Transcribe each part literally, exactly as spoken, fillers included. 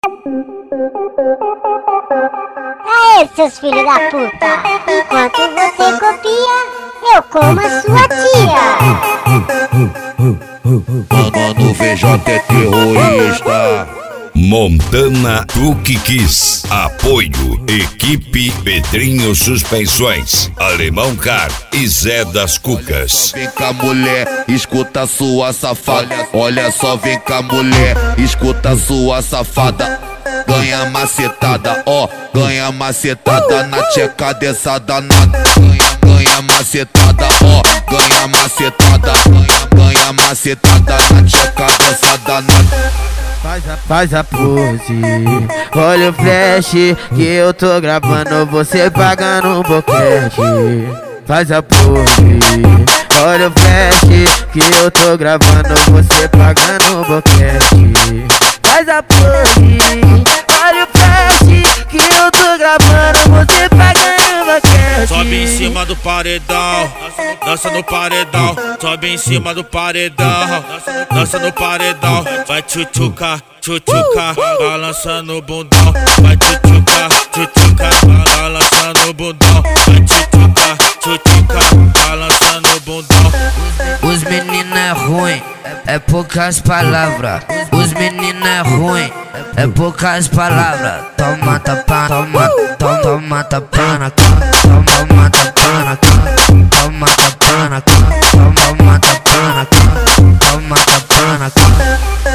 Aê, seus filhos da puta! Enquanto você copia, eu como a sua tia! Mano, V J é terrorista. Montana Truque Kiss. Apoio Equipe Pedrinho Suspensões, Alemão Car e Zé das Cucas. Vem cá, mulher, escuta sua safada. Olha só, vem cá, mulher, escuta sua safada. Ganha macetada, ó, ganha macetada na tcheca dessa danada. Ganha, ganha macetada, ó, ganha macetada. Ganha, ganha macetada na tcheca dessa danada. Faz a, faz a pose, olha o flash que eu tô gravando você pagando um boquete. Faz a pose, olha o flash que eu tô gravando você pagando um boquete. Faz a pose, olha o flash que eu tô gravando você pagando um boquete. Sobe em cima do paredão, dança no paredão. Sobe em cima do paredão, dança no paredão. Vai tchutchuca, tchutchuca, balançando o bundão. Vai tchutchuca, tchutchuca, balançando o bundão. Vai tchutchuca, tchutchuca, balançando o bundão. Os meninos é ruim, é poucas palavras. Os meninos é ruim, é poucas palavras. Toma tapa, toma, toma, toma tapa na cara. Toma tapa na cara, toma tapa na cara. Toma tapa na cara, toma tapa na cara.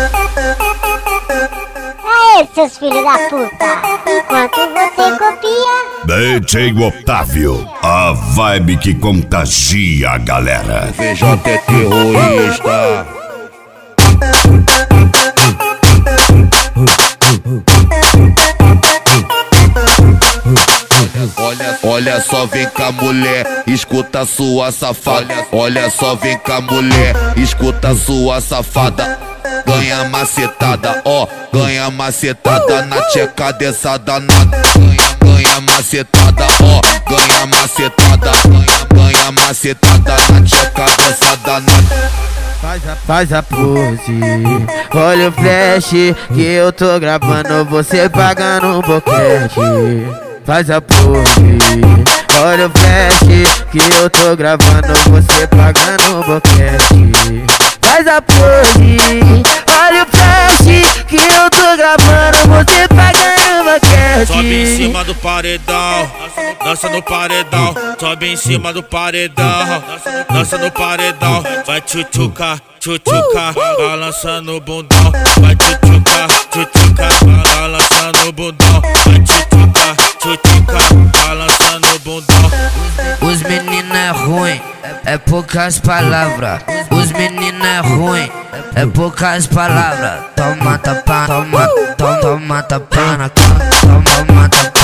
Aê, seus filhos da puta! Enquanto você copia, D J Otávio, a vibe que contagia a galera. V J é terrorista. Olha, olha só, vem cá, mulher, escuta sua safada. Olha só, vem cá, mulher, escuta sua safada. Ganha macetada, ó, ganha macetada na tcheca dessa danada. Ganha, ganha macetada, ó, ganha macetada. Ganha, ganha macetada na tcheca dessa danada. Faz a, faz a pose, olha o flash que eu tô gravando você pagando um boquete. Faz a pose, olha o flash que eu tô gravando você pagando um boquete. Faz a pose, olha o flash que eu tô gravando você pagando um boquete. Sobe em cima do paredão, dança no paredão. Sobe em cima do paredão, dança no paredão. Vai tchutchuca, tchutchuca, balançando o bundão. Vai tchutchuca, tchutchuca, balançando o bundão. Vai tchutchuca, tchutchuca, balançando o bundão. Os meninos é ruim, é poucas palavras. Os meninos é ruim, é poucas palavras. Toma tapa, toma, toma, toma tapa na cara. Toma tapa.